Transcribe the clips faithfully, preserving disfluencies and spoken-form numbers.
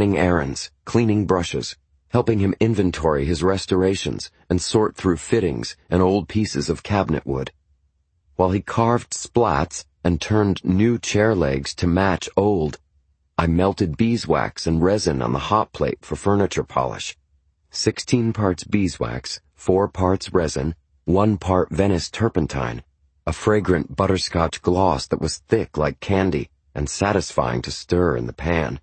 running errands, cleaning brushes, helping him inventory his restorations and sort through fittings and old pieces of cabinet wood. While he carved splats and turned new chair legs to match old, I melted beeswax and resin on the hot plate for furniture polish. Sixteen parts beeswax, four parts resin, one part Venice turpentine, a fragrant butterscotch gloss that was thick like candy and satisfying to stir in the pan.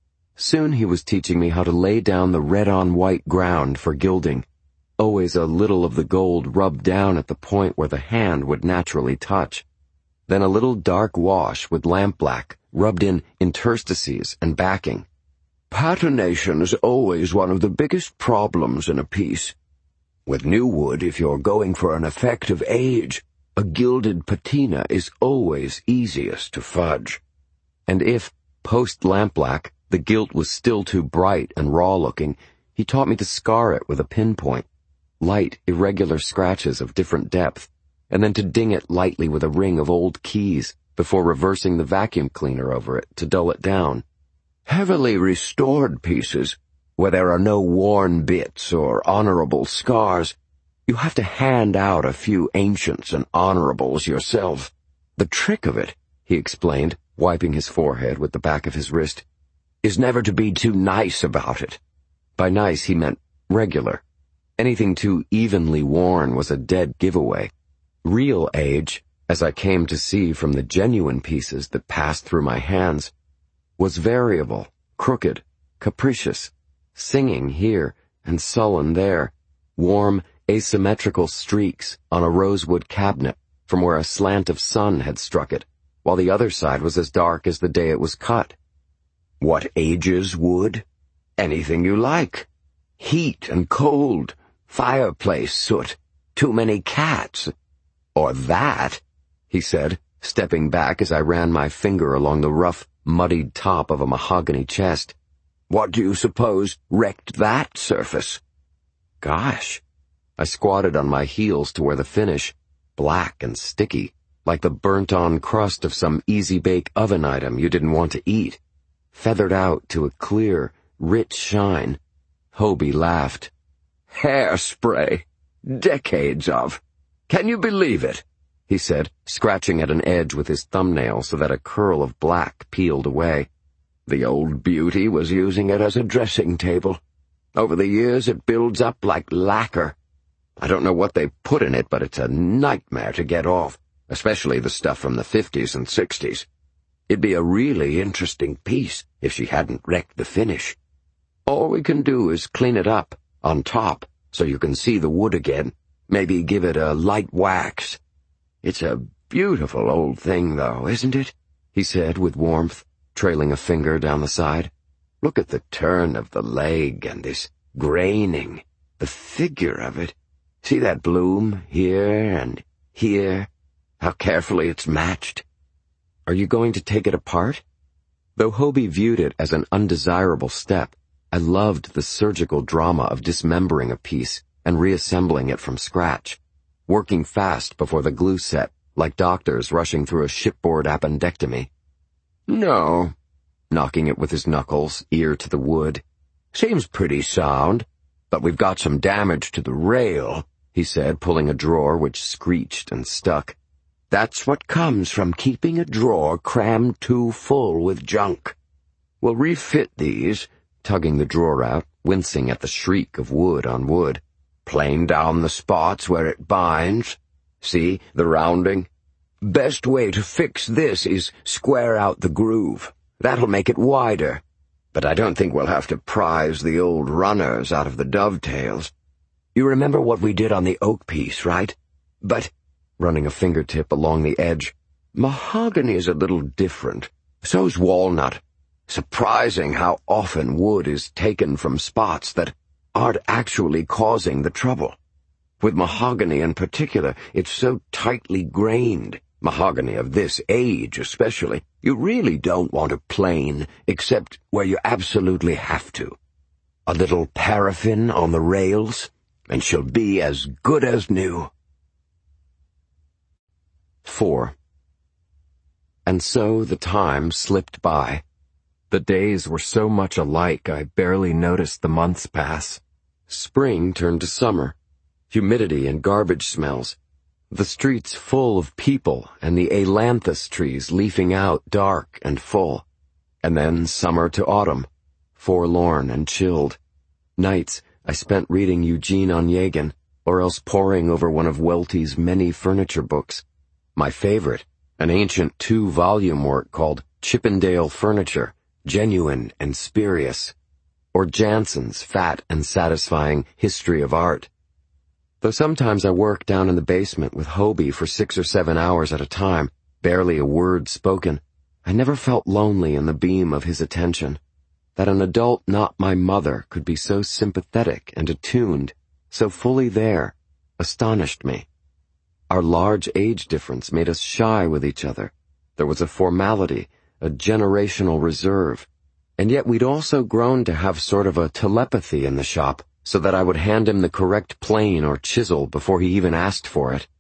Soon he was teaching me how to lay down the red-on-white ground for gilding, always a little of the gold rubbed down at the point where the hand would naturally touch. Then a little dark wash with lampblack rubbed in interstices and backing. Patination is always one of the biggest problems in a piece. With new wood, if you're going for an effect of age, a gilded patina is always easiest to fudge. And if, post-lampblack, the gilt was still too bright and raw-looking, he taught me to scar it with a pinpoint, light, irregular scratches of different depth, and then to ding it lightly with a ring of old keys before reversing the vacuum cleaner over it to dull it down. Heavily restored pieces, where there are no worn bits or honorable scars, you have to hand out a few ancients and honorables yourself. The trick of it, he explained, wiping his forehead with the back of his wrist, is never to be too nice about it. By nice he meant regular. Anything too evenly worn was a dead giveaway. Real age, as I came to see from the genuine pieces that passed through my hands, was variable, crooked, capricious, singing here and sullen there, warm, asymmetrical streaks on a rosewood cabinet from where a slant of sun had struck it, while the other side was as dark as the day it was cut. What ages wood? Anything you like. Heat and cold, fireplace soot, too many cats. Or that, he said, stepping back as I ran my finger along the rough, muddied top of a mahogany chest. What do you suppose wrecked that surface? Gosh. I squatted on my heels to where the finish, black and sticky, like the burnt-on crust of some easy-bake oven item you didn't want to eat, feathered out to a clear, rich shine. Hobie laughed. Hairspray. Decades of. Can you believe it? He said, scratching at an edge with his thumbnail so that a curl of black peeled away. The old beauty was using it as a dressing table. Over the years it builds up like lacquer. I don't know what they put in it, but it's a nightmare to get off, especially the stuff from the fifties and sixties. It'd be a really interesting piece if she hadn't wrecked the finish. All we can do is clean it up, on top, so you can see the wood again. Maybe give it a light wax. It's a beautiful old thing, though, isn't it? He said with warmth, trailing a finger down the side. Look at the turn of the leg and this graining, the figure of it. See that bloom here and here? How carefully it's matched. Are you going to take it apart? Though Hobie viewed it as an undesirable step, I loved the surgical drama of dismembering a piece and reassembling it from scratch, working fast before the glue set, like doctors rushing through a shipboard appendectomy. No, knocking it with his knuckles, ear to the wood. Seems pretty sound, but we've got some damage to the rail, he said, pulling a drawer which screeched and stuck. That's what comes from keeping a drawer crammed too full with junk. We'll refit these, tugging the drawer out, wincing at the shriek of wood on wood. Plane down the spots where it binds. See, the rounding? Best way to fix this is square out the groove. That'll make it wider. But I don't think we'll have to prise the old runners out of the dovetails. You remember what we did on the oak piece, right? But, running a fingertip along the edge, mahogany is a little different. So's walnut. Surprising how often wood is taken from spots that aren't actually causing the trouble. With mahogany in particular, it's so tightly grained, mahogany of this age especially, you really don't want to plane except where you absolutely have to. A little paraffin on the rails, and she'll be as good as new. Four. And so the time slipped by. The days were so much alike I barely noticed the months pass. Spring turned to summer, humidity and garbage smells, the streets full of people and the ailanthus trees leafing out dark and full. And then summer to autumn, forlorn and chilled. Nights I spent reading Eugene Onegin, or else poring over one of Welty's many furniture books. My favorite, an ancient two-volume work called Chippendale Furniture, Genuine and Spurious, or Jansen's fat and satisfying History of Art. Though sometimes I worked down in the basement with Hobie for six or seven hours at a time, barely a word spoken, I never felt lonely in the beam of his attention. That an adult not my mother could be so sympathetic and attuned, so fully there, astonished me. Our large age difference made us shy with each other. There was a formality, a generational reserve, and yet we'd also grown to have sort of a telepathy in the shop, so that I would hand him the correct plane or chisel before he even asked for it.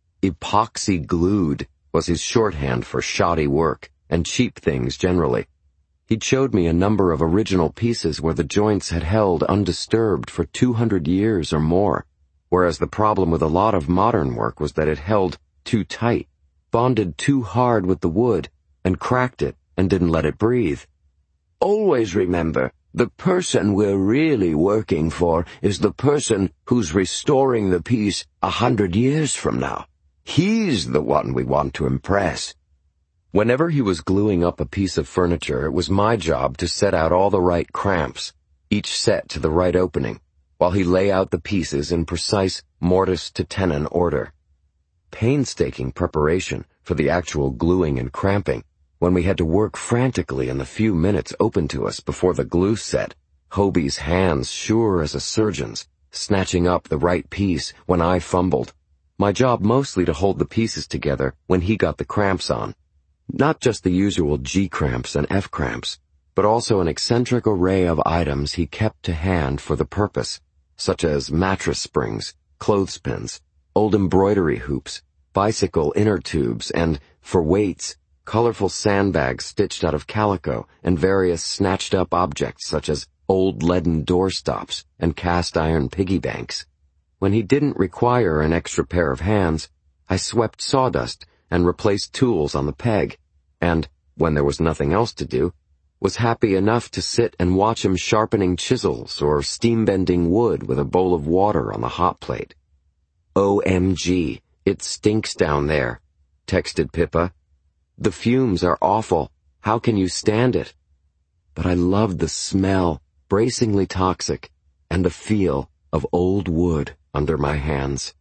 Epoxy glued was his shorthand for shoddy work and cheap things generally. He'd showed me a number of original pieces where the joints had held undisturbed for two hundred years or more, whereas the problem with a lot of modern work was that it held too tight, bonded too hard with the wood, and cracked it and didn't let it breathe. Always remember, the person we're really working for is the person who's restoring the piece a hundred years from now. He's the one we want to impress. Whenever he was gluing up a piece of furniture, it was my job to set out all the right cramps, each set to the right opening, while he lay out the pieces in precise mortise to tenon order. Painstaking preparation for the actual gluing and cramping, when we had to work frantically in the few minutes open to us before the glue set, Hobie's hands sure as a surgeon's, snatching up the right piece when I fumbled. My job mostly to hold the pieces together when he got the cramps on. Not just the usual G-cramps and F-cramps, but also an eccentric array of items he kept to hand for the purpose, such as mattress springs, clothespins, old embroidery hoops, bicycle inner tubes, and, for weights, colorful sandbags stitched out of calico and various snatched-up objects such as old leaden doorstops and cast-iron piggy banks. When he didn't require an extra pair of hands, I swept sawdust and replaced tools on the peg, and, when there was nothing else to do, was happy enough to sit and watch him sharpening chisels or steam-bending wood with a bowl of water on the hot plate. O M G, it stinks down there, texted Pippa. The fumes are awful. How can you stand it? But I loved the smell, bracingly toxic, and the feel of old wood under my hands.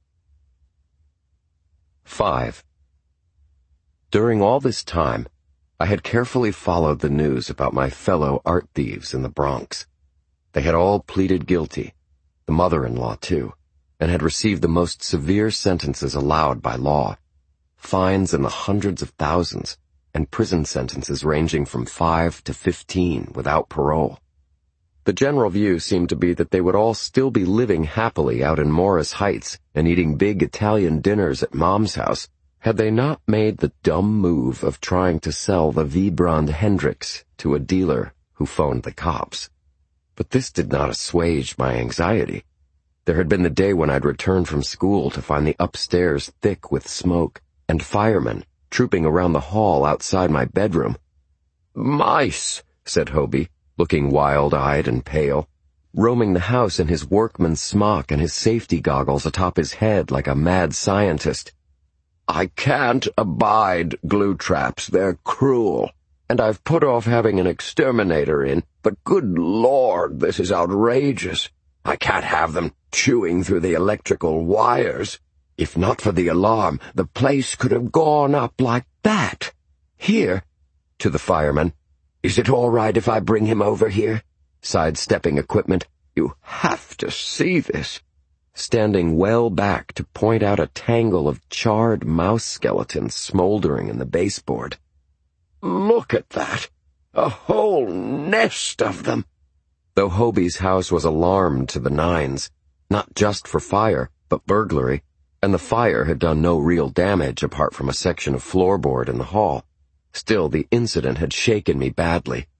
Five. During all this time, I had carefully followed the news about my fellow art thieves in the Bronx. They had all pleaded guilty, the mother-in-law too, and had received the most severe sentences allowed by law. Fines in the hundreds of thousands, and prison sentences ranging from five to fifteen without parole. The general view seemed to be that they would all still be living happily out in Morris Heights and eating big Italian dinners at Mom's house, had they not made the dumb move of trying to sell the Vibrand Hendrix to a dealer who phoned the cops. But this did not assuage my anxiety. There had been the day when I'd returned from school to find the upstairs thick with smoke, and firemen trooping around the hall outside my bedroom. "Mice," said Hobie, looking wild-eyed and pale, roaming the house in his workman's smock and his safety goggles atop his head like a mad scientist. "I can't abide glue traps. They're cruel. And I've put off having an exterminator in, but good Lord, this is outrageous. I can't have them chewing through the electrical wires. If not for the alarm, the place could have gone up like that. Here," to the fireman, "is it all right if I bring him over here? Sidestepping equipment. You have to see this." Standing well back to point out a tangle of charred mouse skeletons smoldering in the baseboard. "Look at that! A whole nest of them!" Though Hobie's house was alarmed to the nines, not just for fire, but burglary, and the fire had done no real damage apart from a section of floorboard in the hall, still the incident had shaken me badly,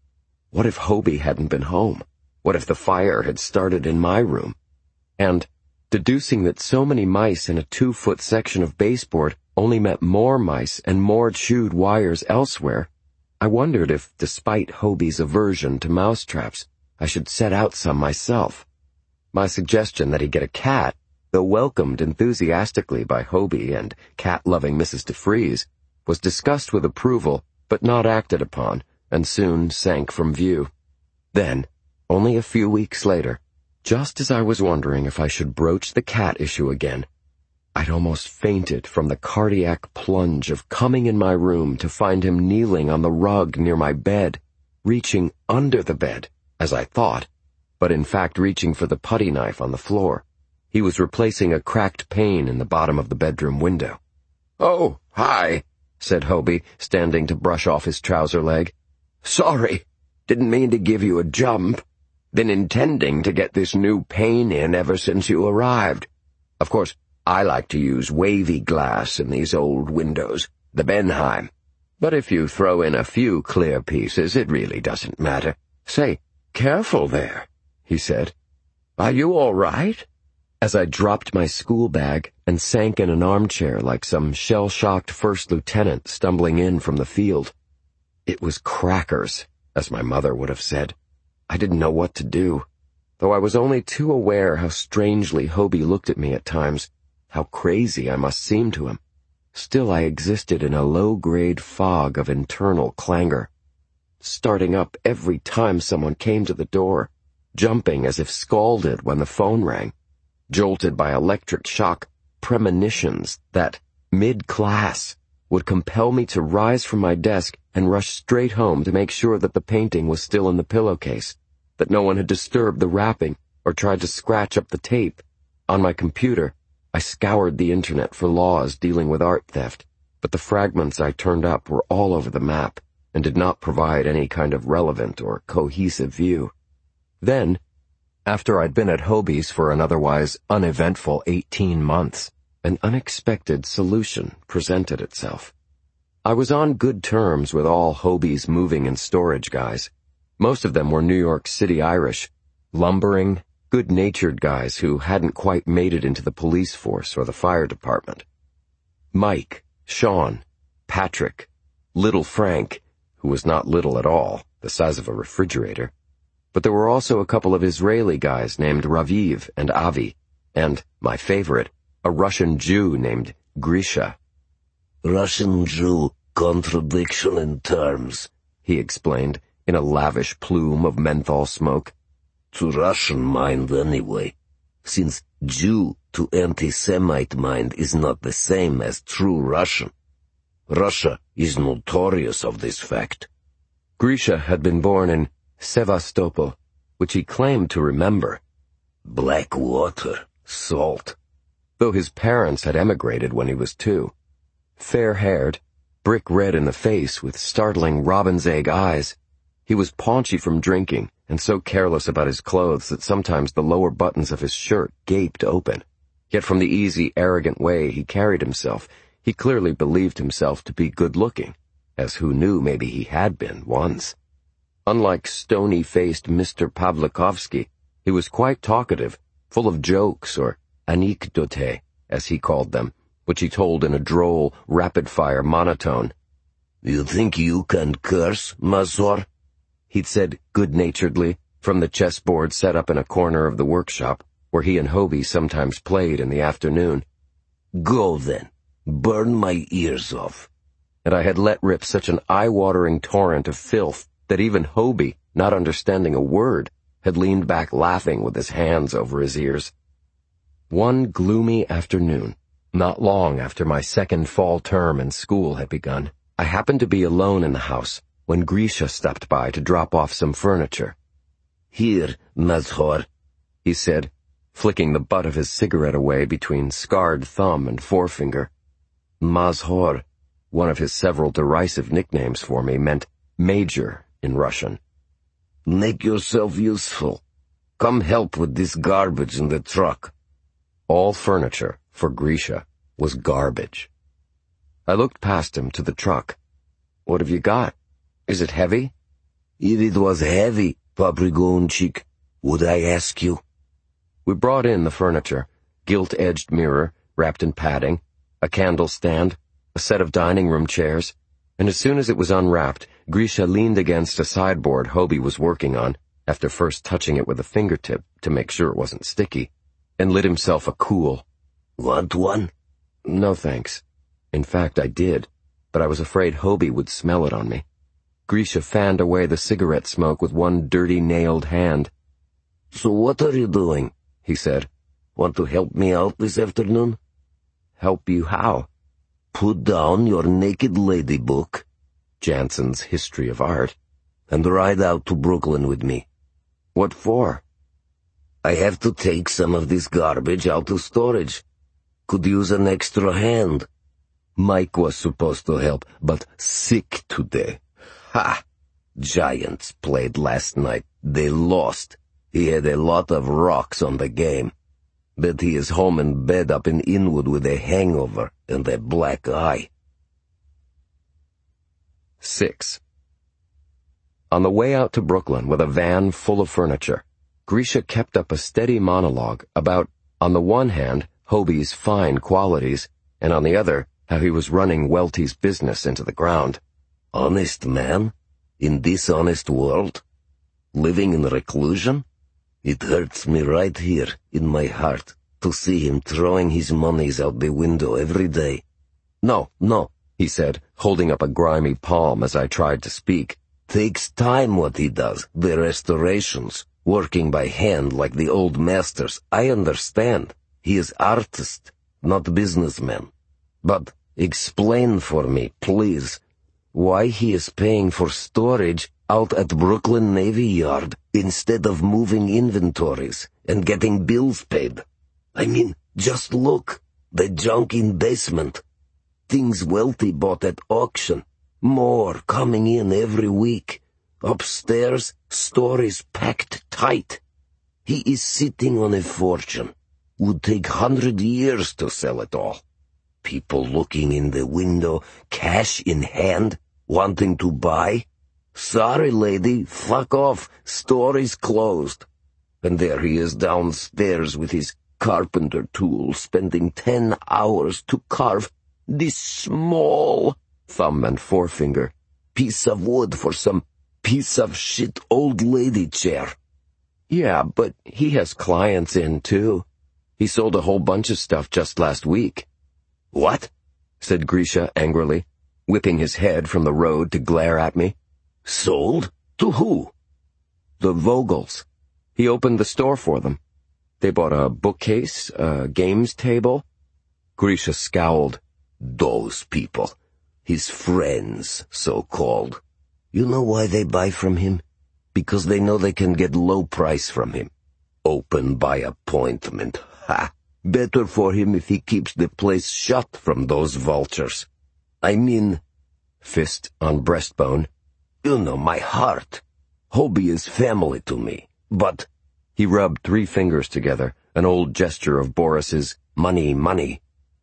What if Hobie hadn't been home? What if the fire had started in my room? And, deducing that so many mice in a two-foot section of baseboard only meant more mice and more chewed wires elsewhere, I wondered if, despite Hobie's aversion to mousetraps, I should set out some myself. My suggestion that he get a cat, though welcomed enthusiastically by Hobie and cat-loving Missus DeFreeze, was discussed with approval but not acted upon, and soon sank from view. Then, only a few weeks later, just as I was wondering if I should broach the cat issue again, I'd almost fainted from the cardiac plunge of coming in my room to find him kneeling on the rug near my bed, reaching under the bed, as I thought, but in fact reaching for the putty knife on the floor. He was replacing a cracked pane in the bottom of the bedroom window. "Oh, hi," said Hobie, standing to brush off his trouser leg. "Sorry, didn't mean to give you a jump. Been intending to get this new pane in ever since you arrived. Of course, I like to use wavy glass in these old windows, the Benheim. But if you throw in a few clear pieces, it really doesn't matter. Say, careful there," he said. "Are you all right?" As I dropped my school bag and sank in an armchair like some shell-shocked first lieutenant stumbling in from the field. It was crackers, as my mother would have said. I didn't know what to do, though I was only too aware how strangely Hobie looked at me at times, how crazy I must seem to him. Still I existed in a low-grade fog of internal clangor, starting up every time someone came to the door, jumping as if scalded when the phone rang, jolted by electric shock premonitions that, mid-class, would compel me to rise from my desk and rush straight home to make sure that the painting was still in the pillowcase, that no one had disturbed the wrapping or tried to scratch up the tape. On my computer, I scoured the internet for laws dealing with art theft, but the fragments I turned up were all over the map and did not provide any kind of relevant or cohesive view. Then, after I'd been at Hobie's for an otherwise uneventful eighteen months, an unexpected solution presented itself. I was on good terms with all Hobie's moving and storage guys. Most of them were New York City Irish, lumbering, good-natured guys who hadn't quite made it into the police force or the fire department. Mike, Sean, Patrick, Little Frank, who was not little at all, the size of a refrigerator. But there were also a couple of Israeli guys named Raviv and Avi, and, my favorite, a Russian Jew named Grisha. "Russian Jew, contradiction in terms," he explained, in a lavish plume of menthol smoke. "To Russian mind anyway, since Jew to anti-Semite mind is not the same as true Russian. Russia is notorious of this fact." Grisha had been born in Sevastopol, which he claimed to remember. Black water, salt. Though his parents had emigrated when he was two. Fair-haired, brick-red in the face with startling robin's egg eyes, he was paunchy from drinking and so careless about his clothes that sometimes the lower buttons of his shirt gaped open. Yet from the easy, arrogant way he carried himself, he clearly believed himself to be good-looking, as who knew maybe he had been once. Unlike stony-faced Mister Pavlikovsky, he was quite talkative, full of jokes or anekdote, as he called them, which he told in a droll, rapid-fire monotone. "You think you can curse, Mazur?" he'd said good-naturedly from the chessboard set up in a corner of the workshop, where he and Hobie sometimes played in the afternoon. "Go then, burn my ears off." And I had let rip such an eye-watering torrent of filth that even Hobie, not understanding a word, had leaned back laughing with his hands over his ears. One gloomy afternoon, not long after my second fall term in school had begun, I happened to be alone in the house when Grisha stepped by to drop off some furniture. "Here, Mazur," he said, flicking the butt of his cigarette away between scarred thumb and forefinger. Mazur, one of his several derisive nicknames for me, meant major in Russian. "Make yourself useful. Come help with this garbage in the truck." All furniture, for Grisha, was garbage. I looked past him to the truck. "What have you got? Is it heavy?" If it was heavy, Paprigonchik, would I ask you? We brought in the furniture, gilt-edged mirror, wrapped in padding, a candle stand, a set of dining room chairs, and as soon as it was unwrapped, Grisha leaned against a sideboard Hobie was working on, after first touching it with a fingertip to make sure it wasn't sticky, and lit himself a cool. Want one? No thanks. In fact, I did, but I was afraid Hobie would smell it on me. Grisha fanned away the cigarette smoke with one dirty nailed hand. So what are you doing? He said. Want to help me out this afternoon? Help you how? Put down your Naked Lady book, Jansen's History of Art, and ride out to Brooklyn with me. What for? I have to take some of this garbage out to storage. Could use an extra hand. Mike was supposed to help, but sick today. Ha! Giants played last night. They lost. He had a lot of rocks on the game. Bet he is home in bed up in Inwood with a hangover and a black eye. Six. On the way out to Brooklyn with a van full of furniture, Grisha kept up a steady monologue about, on the one hand, Hobie's fine qualities, and on the other, how he was running Welty's business into the ground. Honest man? In this honest world? Living in reclusion? It hurts me right here, in my heart, to see him throwing his monies out the window every day. No, no, he said, holding up a grimy palm as I tried to speak. Takes time what he does, the restorations, working by hand like the old masters. I understand. He is artist, not businessman. But explain for me, please, why he is paying for storage out at Brooklyn Navy Yard instead of moving inventories and getting bills paid. I mean, just look, the junk in basement. Things Welty bought at auction. More coming in every week. Upstairs, stories packed tight. He is sitting on a fortune. Would take hundred years to sell it all. People looking in the window, cash in hand, wanting to buy. Sorry, lady, fuck off, story's closed. And there he is downstairs with his carpenter tool, spending ten hours to carve this small, thumb and forefinger, piece of wood for some piece of shit old lady chair. Yeah, but he has clients in, too. He sold a whole bunch of stuff just last week. What? Said Grisha angrily, whipping his head from the road to glare at me. Sold? To who? The Vogels. He opened the store for them. They bought a bookcase, a games table. Grisha scowled. Those people. His friends, so-called. You know why they buy from him? Because they know they can get low price from him. Open by appointment. Ha! Better for him if he keeps the place shut from those vultures. I mean, fist on breastbone, you know my heart. Hobie is family to me, but... He rubbed three fingers together, an old gesture of Boris's money, money.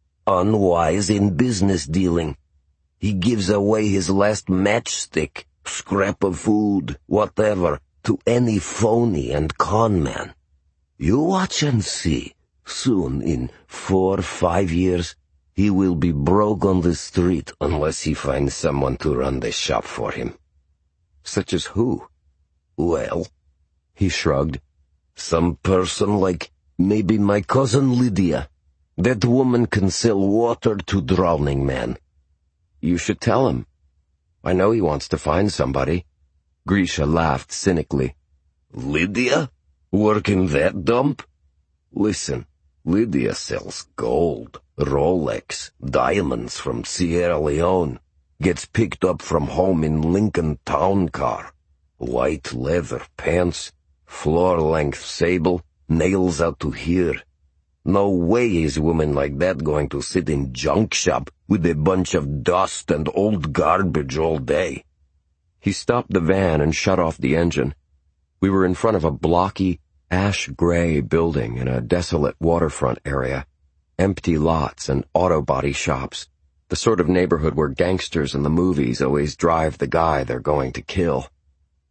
Unwise in business dealing. He gives away his last matchstick, scrap of food, whatever, to any phony and con man. You watch and see. Soon, in four, five years, he will be broke on the street unless he finds someone to run the shop for him. Such as who? Well, he shrugged. Some person like maybe my cousin Lydia. That woman can sell water to drowning men. You should tell him. I know he wants to find somebody. Grisha laughed cynically. Lydia? Working that dump? Listen, Lydia sells gold, Rolex, diamonds from Sierra Leone. Gets picked up from home in Lincoln town car. White leather pants, floor-length sable, nails out to here. No way is a woman like that going to sit in junk shop with a bunch of dust and old garbage all day. He stopped the van and shut off the engine. We were in front of a blocky, ash-gray building in a desolate waterfront area. Empty lots and auto body shops. The sort of neighborhood where gangsters in the movies always drive the guy they're going to kill.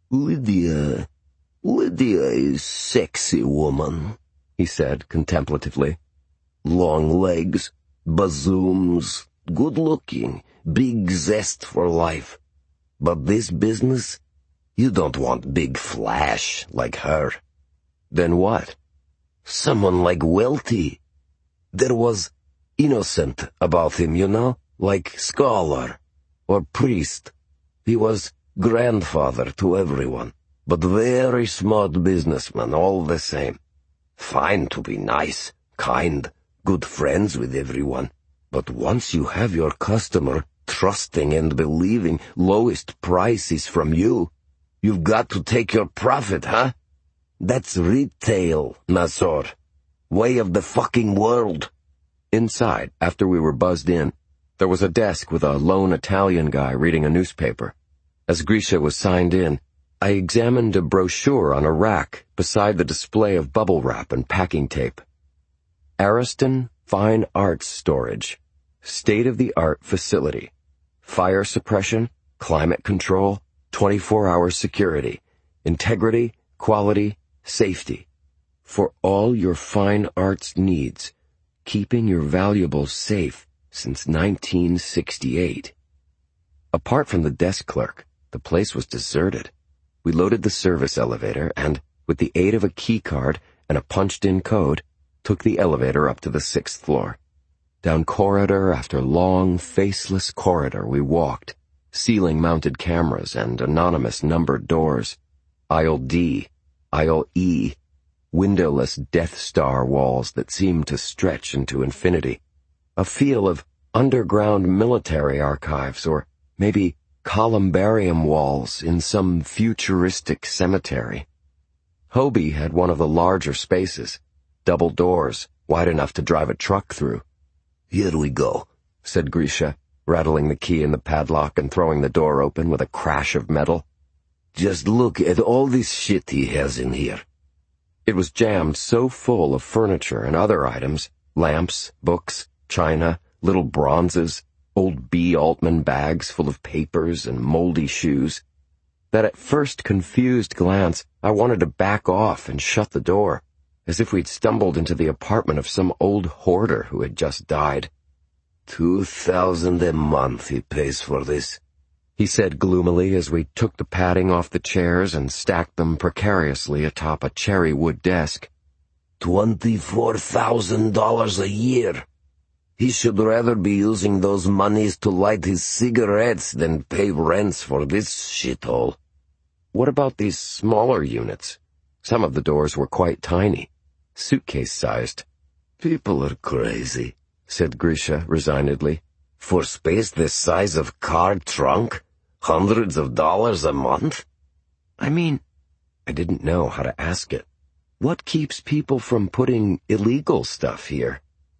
Lydia, Lydia is sexy woman, he said contemplatively. Long legs, bazooms, good looking, big zest for life. But this business, you don't want big flash like her. Then what? Someone like Welty. There was innocent about him, you know, like scholar or priest. He was grandfather to everyone, but very smart businessman all the same. Fine to be nice, kind, good friends with everyone. But once you have your customer trusting and believing lowest prices from you, you've got to take your profit, huh? That's retail, Nasor. Way of the fucking world. Inside, after we were buzzed in, there was a desk with a lone Italian guy reading a newspaper. As Grisha was signed in, I examined a brochure on a rack beside the display of bubble wrap and packing tape. Ariston Fine Arts Storage. State-of-the-art facility. Fire suppression, climate control, twenty-four hour security, integrity, quality, safety. For all your fine arts needs, keeping your valuables safe since nineteen sixty-eight. Apart from the desk clerk, the place was deserted. We loaded the service elevator and, with the aid of a key card and a punched-in code, took the elevator up to the sixth floor. Down corridor after long, faceless corridor we walked, ceiling-mounted cameras and anonymous numbered doors. Aisle D, Aisle E, windowless Death Star walls that seemed to stretch into infinity. A feel of underground military archives or maybe columbarium walls in some futuristic cemetery. Hobie had one of the larger spaces, double doors, wide enough to drive a truck through. Here we go, said Grisha, rattling the key in the padlock and throwing the door open with a crash of metal. Just look at all this shit he has in here. It was jammed so full of furniture and other items, lamps, books, china, little bronzes, old B. Altman bags full of papers and moldy shoes, that at first confused glance I wanted to back off and shut the door, as if we'd stumbled into the apartment of some old hoarder who had just died. Two thousand a month he pays for this, he said gloomily as we took the padding off the chairs and stacked them precariously atop a cherry wood desk. Twenty-four thousand dollars a year. He should rather be using those monies to light his cigarettes than pay rents for this shithole. What about these smaller units? Some of the doors were quite tiny, suitcase-sized. People are crazy, said Grisha resignedly. For space the size of car trunk? Hundreds of dollars a month? I mean, I didn't know how to ask it. What keeps people from putting illegal stuff here?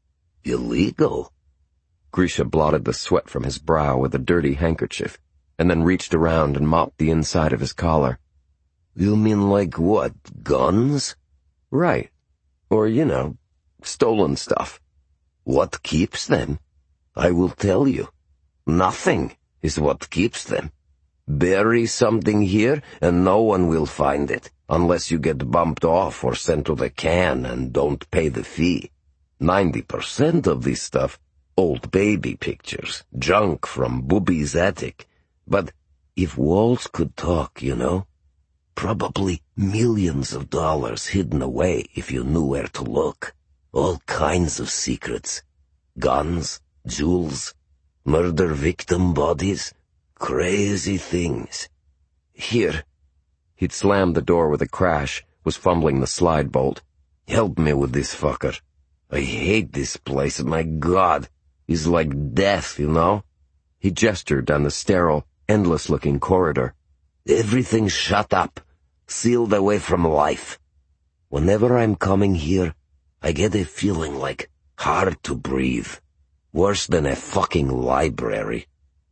Illegal? Grisha blotted the sweat from his brow with a dirty handkerchief, and then reached around and mopped the inside of his collar. You mean like what, guns? Right. Or, you know, stolen stuff. What keeps them? I will tell you. Nothing is what keeps them. Bury something here and no one will find it, unless you get bumped off or sent to the can and don't pay the fee. Ninety percent of this stuff, old baby pictures, junk from Booby's attic. But if walls could talk, you know, probably millions of dollars hidden away if you knew where to look. All kinds of secrets. Guns, jewels, murder victim bodies, crazy things. Here. He'd slammed the door with a crash, was fumbling the slide bolt. Help me with this fucker. I hate this place, my God. It's like death, you know? He gestured down the sterile, endless-looking corridor. Everything's shut up, sealed away from life. Whenever I'm coming here, I get a feeling like hard to breathe. Worse than a fucking library.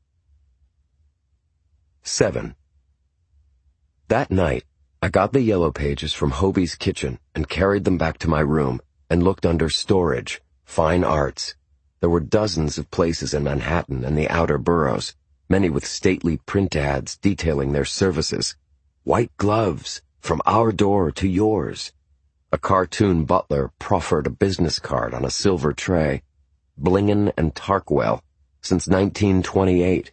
Seven. That night, I got the yellow pages from Hobie's kitchen and carried them back to my room and looked under storage, fine arts. There were dozens of places in Manhattan and the outer boroughs, many with stately print ads detailing their services. White gloves, from our door to yours. A cartoon butler proffered a business card on a silver tray. Blingen and Tarkwell, since nineteen twenty-eight.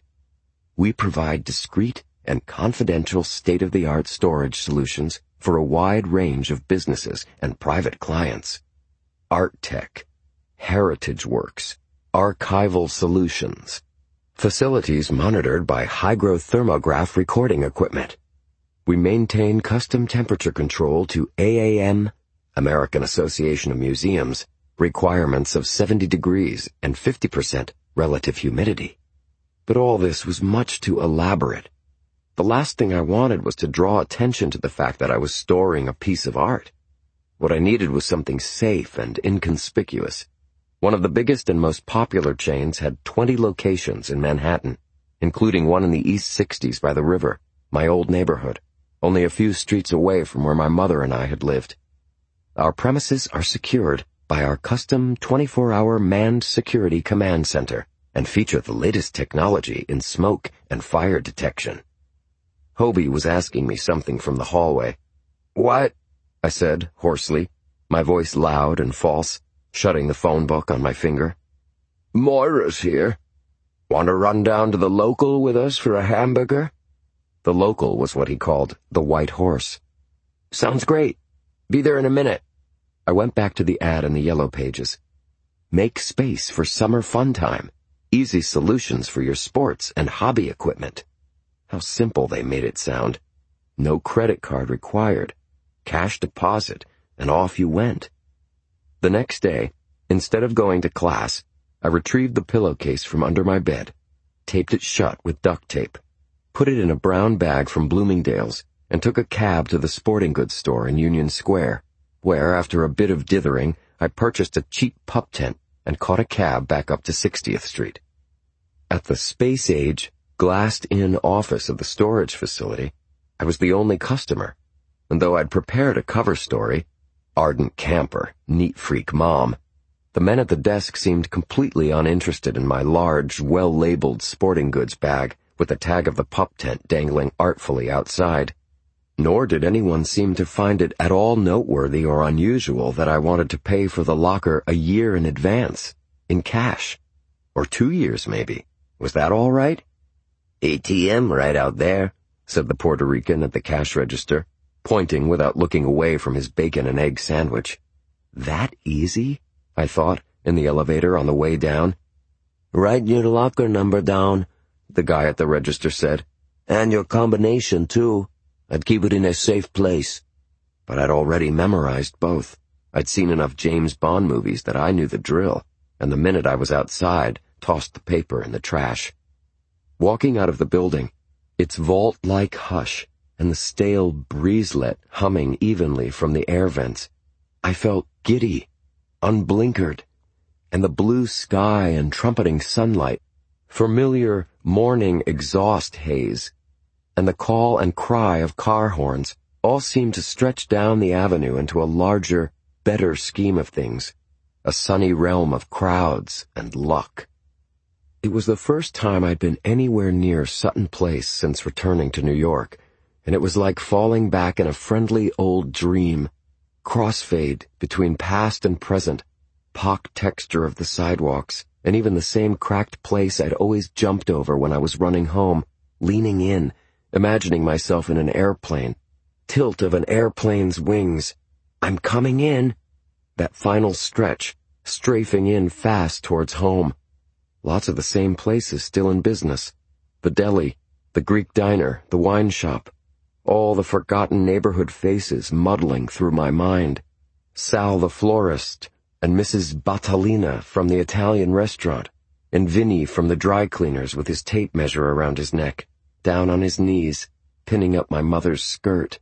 We provide discreet and confidential state-of-the-art storage solutions for a wide range of businesses and private clients. Art Tech, Heritage Works, Archival Solutions. Facilities monitored by hygrothermograph recording equipment. We maintain custom temperature control to A A M, American Association of Museums, requirements of seventy degrees and fifty percent relative humidity. But all this was much too elaborate. The last thing I wanted was to draw attention to the fact that I was storing a piece of art. What I needed was something safe and inconspicuous. One of the biggest and most popular chains had twenty locations in Manhattan, including one in the East Sixties by the river, my old neighborhood, only a few streets away from where my mother and I had lived. Our premises are secured by our custom twenty-four hour manned security command center and feature the latest technology in smoke and fire detection. Hobie was asking me something from the hallway. "What?" I said, hoarsely, my voice loud and false, shutting the phone book on my finger. "Moira's here. Want to run down to the local with us for a hamburger?" The local was what he called the White Horse. "Sounds great. Be there in a minute." I went back to the ad in the yellow pages. Make space for summer fun time. Easy solutions for your sports and hobby equipment. How simple they made it sound. No credit card required. Cash deposit, and off you went. The next day, instead of going to class, I retrieved the pillowcase from under my bed, taped it shut with duct tape, put it in a brown bag from Bloomingdale's, and took a cab to the sporting goods store in Union Square, where, after a bit of dithering, I purchased a cheap pup tent and caught a cab back up to sixtieth Street. At the space-age, glassed-in office of the storage facility, I was the only customer, and though I'd prepared a cover story, ardent camper, neat freak mom, the men at the desk seemed completely uninterested in my large, well-labeled sporting goods bag with the tag of the pup tent dangling artfully outside. Nor did anyone seem to find it at all noteworthy or unusual that I wanted to pay for the locker a year in advance, in cash. Or two years, maybe. Was that all right? "A T M right out there," said the Puerto Rican at the cash register, pointing without looking away from his bacon and egg sandwich. That easy? I thought, in the elevator on the way down. "Write your locker number down," the guy at the register said. "And your combination, too. I'd keep it in a safe place." But I'd already memorized both. I'd seen enough James Bond movies that I knew the drill, and the minute I was outside, tossed the paper in the trash. Walking out of the building, its vault-like hush and the stale breezelet humming evenly from the air vents, I felt giddy, unblinkered, and the blue sky and trumpeting sunlight, familiar morning exhaust haze, and the call and cry of car horns all seemed to stretch down the avenue into a larger, better scheme of things, a sunny realm of crowds and luck. It was the first time I'd been anywhere near Sutton Place since returning to New York, and it was like falling back in a friendly old dream, crossfade between past and present, pock texture of the sidewalks, and even the same cracked place I'd always jumped over when I was running home, leaning in, imagining myself in an airplane, tilt of an airplane's wings. I'm coming in. That final stretch, strafing in fast towards home. Lots of the same places still in business. The deli, the Greek diner, the wine shop. All the forgotten neighborhood faces muddling through my mind. Sal the florist, and Missus Batalina from the Italian restaurant, and Vinny from the dry cleaners with his tape measure around his neck, down on his knees, pinning up my mother's skirt.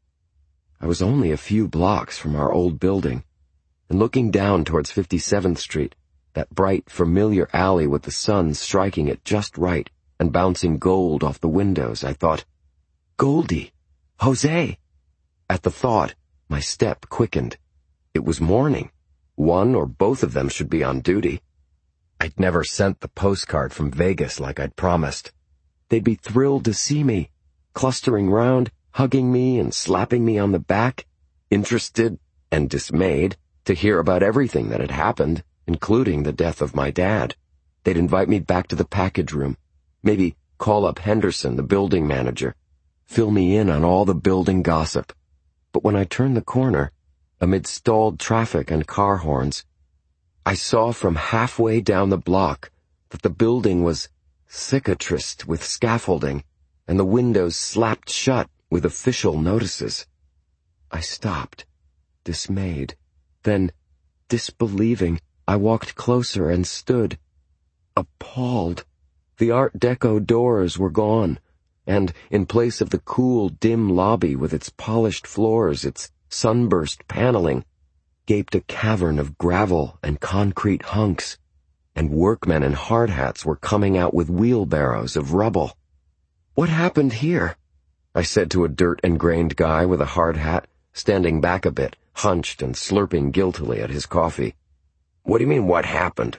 I was only a few blocks from our old building, and looking down towards fifty-seventh Street, that bright, familiar alley with the sun striking it just right and bouncing gold off the windows, I thought, Goldie! Jose! At the thought, my step quickened. It was morning. One or both of them should be on duty. I'd never sent the postcard from Vegas like I'd promised. They'd be thrilled to see me, clustering round, hugging me and slapping me on the back, interested and dismayed to hear about everything that had happened, including the death of my dad. They'd invite me back to the package room, maybe call up Henderson, the building manager, fill me in on all the building gossip. But when I turned the corner, amid stalled traffic and car horns, I saw from halfway down the block that the building was cicatrised with scaffolding and the windows slapped shut with official notices. I stopped, dismayed. Then, disbelieving, I walked closer and stood, appalled. The Art Deco doors were gone, and in place of the cool, dim lobby with its polished floors, its sunburst paneling, gaped a cavern of gravel and concrete hunks, and workmen in hard hats were coming out with wheelbarrows of rubble. "What happened here?" I said to a dirt-ingrained guy with a hard hat, standing back a bit, hunched and slurping guiltily at his coffee. "What do you mean, what happened?"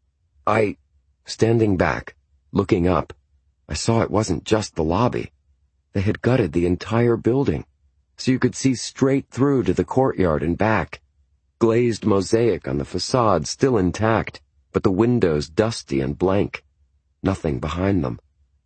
I, standing back, looking up, I saw it wasn't just the lobby. They had gutted the entire building, so you could see straight through to the courtyard and back. Glazed mosaic on the facade still intact, but the windows dusty and blank. Nothing behind them.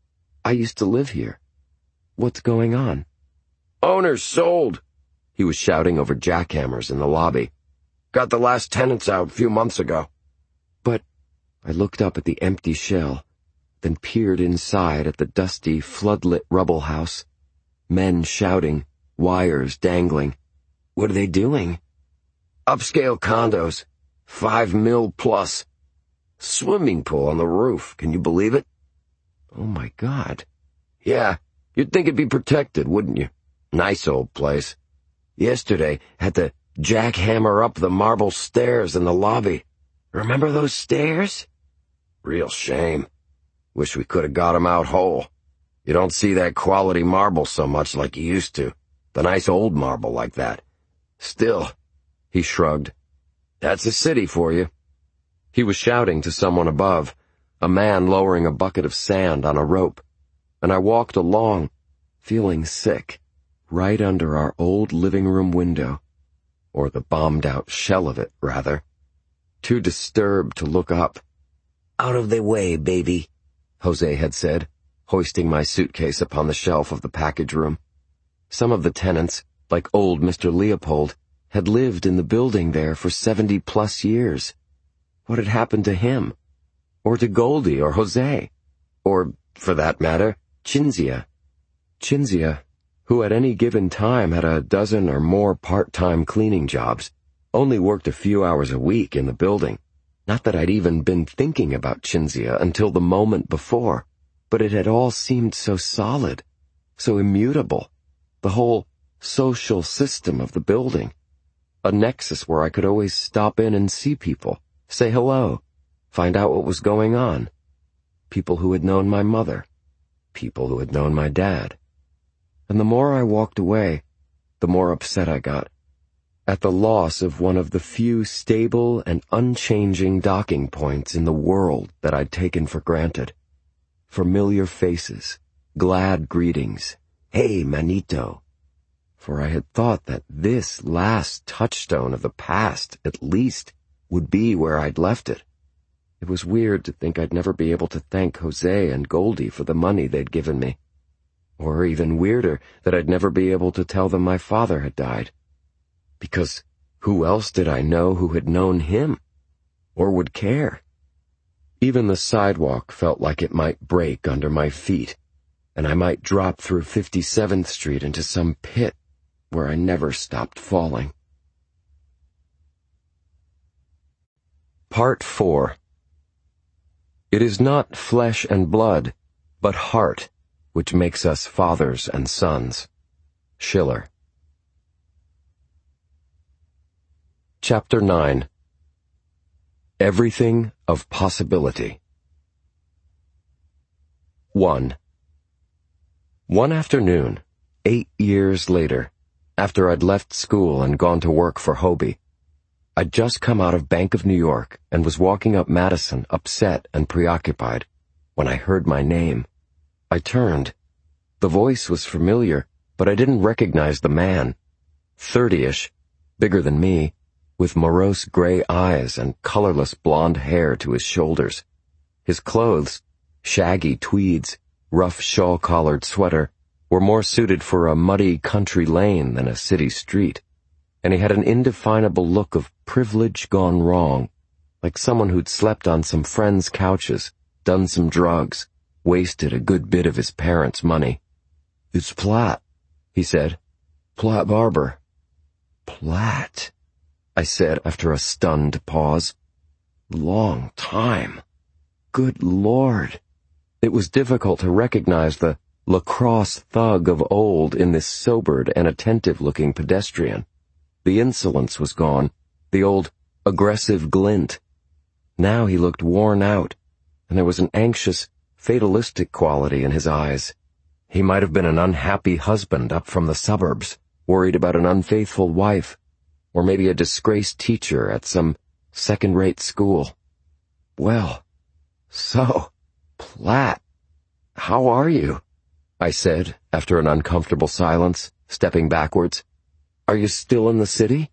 I used to live here. What's going on? "Owner's sold," he was shouting over jackhammers in the lobby. "Got the last tenants out a few months ago." But I looked up at the empty shell, then peered inside at the dusty, floodlit rubble house. Men shouting, wires dangling. "What are they doing?" "Upscale condos. Five mil plus. Swimming pool on the roof. Can you believe it?" "Oh my God." "Yeah, you'd think it'd be protected, wouldn't you? Nice old place. Yesterday, had to jackhammer up the marble stairs in the lobby. Remember those stairs? Real shame. Wish we could have got 'em out whole. You don't see that quality marble so much like you used to. The nice old marble like that. Still," he shrugged, "that's a city for you." He was shouting to someone above, a man lowering a bucket of sand on a rope, and I walked along, feeling sick, right under our old living room window, or the bombed-out shell of it, rather. Too disturbed to look up. "Out of the way, baby," Jose had said, hoisting my suitcase upon the shelf of the package room. Some of the tenants, like old Mister Leopold, had lived in the building there for seventy-plus years. What had happened to him? Or to Goldie or Jose? Or, for that matter, Cinzia? Cinzia, who at any given time had a dozen or more part-time cleaning jobs, only worked a few hours a week in the building. Not that I'd even been thinking about Cinzia until the moment before, but it had all seemed so solid, so immutable. The whole social system of the building. A nexus where I could always stop in and see people, say hello, find out what was going on. People who had known my mother. People who had known my dad. And the more I walked away, the more upset I got. At the loss of one of the few stable and unchanging docking points in the world that I'd taken for granted. Familiar faces, glad greetings, "Hey, manito." For I had thought that this last touchstone of the past, at least, would be where I'd left it. It was weird to think I'd never be able to thank Jose and Goldie for the money they'd given me. Or even weirder that I'd never be able to tell them my father had died. Because who else did I know who had known him? Or would care? Even the sidewalk felt like it might break under my feet, and I might drop through fifty-seventh Street into some pit where I never stopped falling. Part four. It is not flesh and blood, but heart, which makes us fathers and sons. Schiller. Chapter nine. Everything of Possibility. One. One afternoon, eight years later, after I'd left school and gone to work for Hobie, I'd just come out of Bank of New York and was walking up Madison, upset and preoccupied, when I heard my name. I turned. The voice was familiar, but I didn't recognize the man. Thirty-ish, bigger than me, with morose gray eyes and colorless blonde hair to his shoulders. His clothes, shaggy tweeds, rough shawl-collared sweater, were more suited for a muddy country lane than a city street, and he had an indefinable look of privilege gone wrong, like someone who'd slept on some friends' couches, done some drugs, wasted a good bit of his parents' money. "It's Platt," he said. "Platt Barber." "Platt," I said after a stunned pause. "Long time. Good Lord." It was difficult to recognize the lacrosse thug of old in this sobered and attentive-looking pedestrian. The insolence was gone, the old aggressive glint. Now he looked worn out, and there was an anxious, fatalistic quality in his eyes. He might have been an unhappy husband up from the suburbs, worried about an unfaithful wife, or maybe a disgraced teacher at some second-rate school. "Well, so, Platt, how are you?" I said, after an uncomfortable silence, stepping backwards. "Are you still in the city?"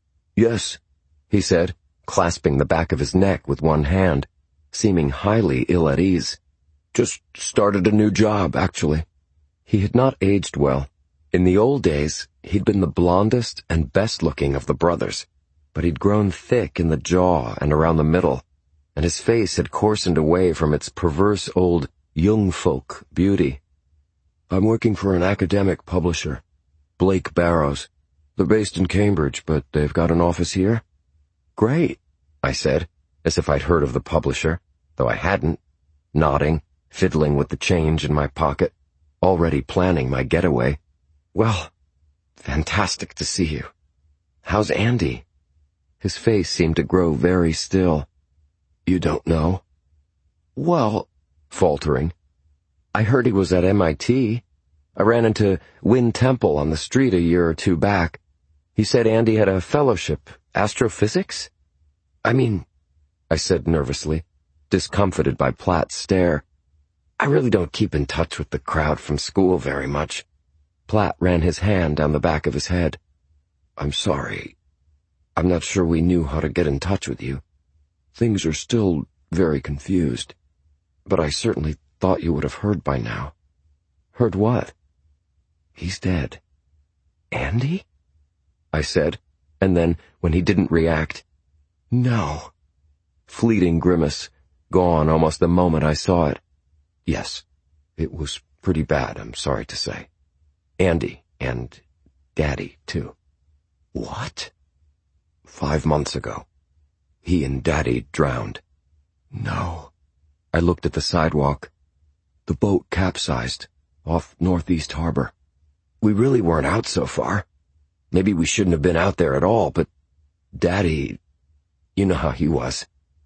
"Yes," he said, clasping the back of his neck with one hand, seeming highly ill at ease. "Just started a new job, actually." He had not aged well. In the old days, he'd been the blondest and best-looking of the brothers, but he'd grown thick in the jaw and around the middle, and his face had coarsened away from its perverse old young folk beauty. "I'm working for an academic publisher, Blake Barrows. They're based in Cambridge, but they've got an office here." "Great," I said, as if I'd heard of the publisher, though I hadn't, nodding, fiddling with the change in my pocket, already planning my getaway. "Well, fantastic to see you. How's Andy?" His face seemed to grow very still. "You don't know?" "Well," faltering, "I heard he was at M I T. I ran into Wynne Temple on the street a year or two back. He said Andy had a fellowship, astrophysics? I mean," I said nervously, discomfited by Platt's stare, "I really don't keep in touch with the crowd from school very much." Platt ran his hand down the back of his head. "I'm sorry. I'm not sure we knew how to get in touch with you. Things are still very confused. But I certainly thought you would have heard by now." "Heard what?" "He's dead." "Andy?" I said, and then, when he didn't react, "No." Fleeting grimace, gone almost the moment I saw it. "Yes, it was pretty bad, I'm sorry to say. Andy, and Daddy, too." "What?" "Five months ago. He and Daddy drowned." "No." I looked at the sidewalk. "The boat capsized, off Northeast Harbor. We really weren't out so far. Maybe we shouldn't have been out there at all, but Daddy, you know how he was."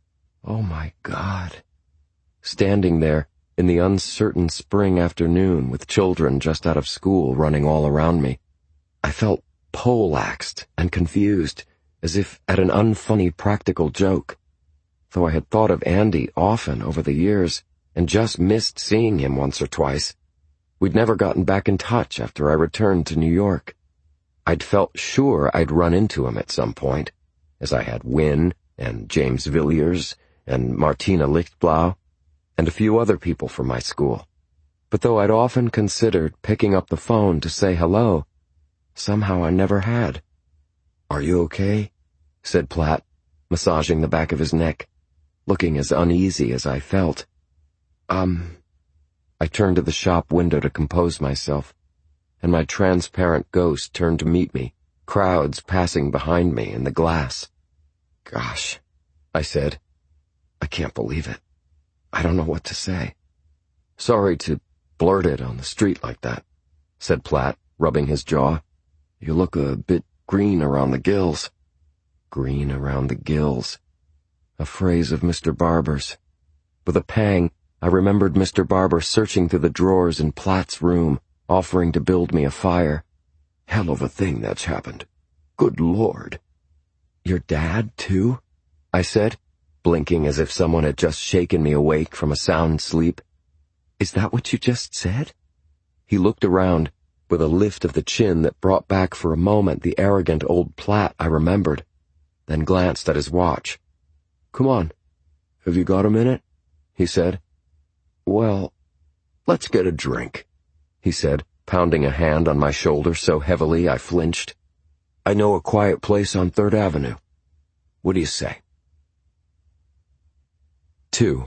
Oh my God. Standing there, in the uncertain spring afternoon with children just out of school running all around me, I felt poleaxed and confused, as if at an unfunny practical joke. Though I had thought of Andy often over the years, and just missed seeing him once or twice. We'd never gotten back in touch after I returned to New York. I'd felt sure I'd run into him at some point, as I had Wynne and James Villiers and Martina Lichtblau, and a few other people from my school. But though I'd often considered picking up the phone to say hello, somehow I never had. "Are you okay?" said Platt, massaging the back of his neck, looking as uneasy as I felt. Um, I turned to the shop window to compose myself, and my transparent ghost turned to meet me, crowds passing behind me in the glass. "Gosh," I said, "I can't believe it. I don't know what to say." "Sorry to blurt it on the street like that," said Platt, rubbing his jaw. "You look a bit green around the gills." Green around the gills. A phrase of Mister Barber's. With a pang, I remembered Mister Barber searching through the drawers in Platt's room, offering to build me a fire. "Hell of a thing that's happened. Good Lord." "Your dad, too?" I said, blinking as if someone had just shaken me awake from a sound sleep. "Is that what you just said?" He looked around, with a lift of the chin that brought back for a moment the arrogant old Platt I remembered, then glanced at his watch. "Come on. Have you got a minute?" he said. "Well, let's get a drink," he said, pounding a hand on my shoulder so heavily I flinched. "I know a quiet place on Third Avenue. What do you say?" Two.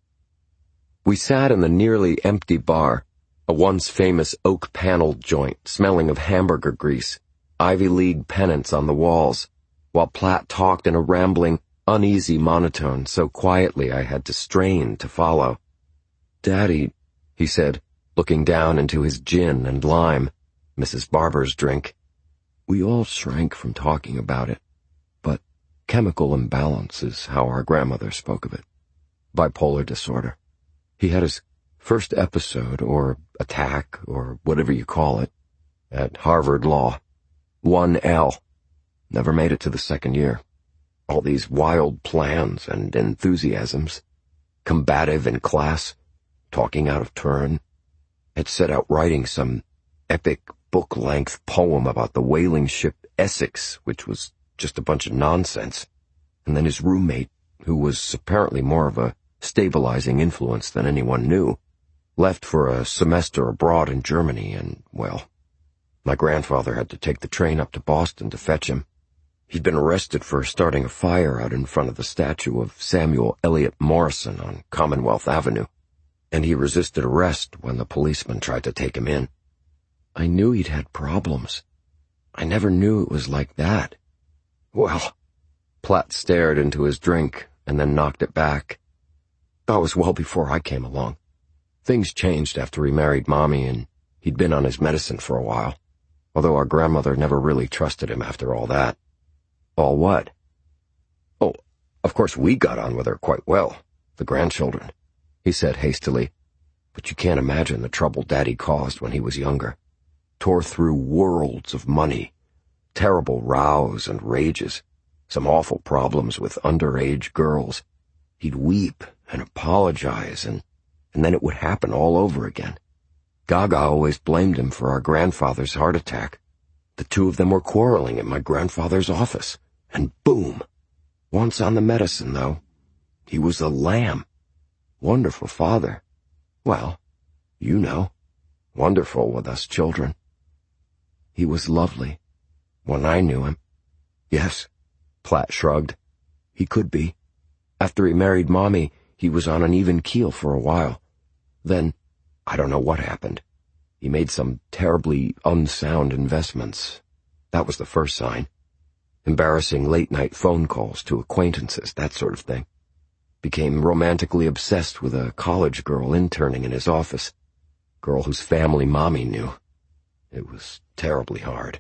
We sat in the nearly empty bar, a once famous oak-paneled joint smelling of hamburger grease, Ivy League pennants on the walls, while Platt talked in a rambling, uneasy monotone so quietly I had to strain to follow. "Daddy," he said, looking down into his gin and lime, Missus Barber's drink. "We all shrank from talking about it, but chemical imbalance is how our grandmother spoke of it. Bipolar disorder. He had his first episode, or attack, or whatever you call it, at Harvard Law. one L. Never made it to the second year. All these wild plans and enthusiasms. Combative in class, talking out of turn. Had set out writing some epic book-length poem about the whaling ship Essex, which was just a bunch of nonsense. And then his roommate, who was apparently more of a stabilizing influence than anyone knew, left for a semester abroad in Germany, and, well, my grandfather had to take the train up to Boston to fetch him. He'd been arrested for starting a fire out in front of the statue of Samuel Eliot Morison on Commonwealth Avenue, and he resisted arrest when the policeman tried to take him in. I knew he'd had problems. I never knew it was like that. Well, Platt stared into his drink and then knocked it back. That was well before I came along. Things changed after he married Mommy, and he'd been on his medicine for a while, although our grandmother never really trusted him after all that. All what? Oh, of course we got on with her quite well, the grandchildren, he said hastily, but you can't imagine the trouble Daddy caused when he was younger. Tore through worlds of money, terrible rows and rages, some awful problems with underage girls. He'd weep and apologize, and, and then it would happen all over again. Gaga always blamed him for our grandfather's heart attack. The two of them were quarreling in my grandfather's office, and boom! Once on the medicine, though, he was a lamb. Wonderful father. Well, you know, wonderful with us children. He was lovely, when I knew him. Yes, Platt shrugged. He could be. After he married Mommy, he was on an even keel for a while. Then, I don't know what happened. He made some terribly unsound investments. That was the first sign. Embarrassing late-night phone calls to acquaintances, that sort of thing. Became romantically obsessed with a college girl interning in his office. Girl whose family Mommy knew. It was terribly hard.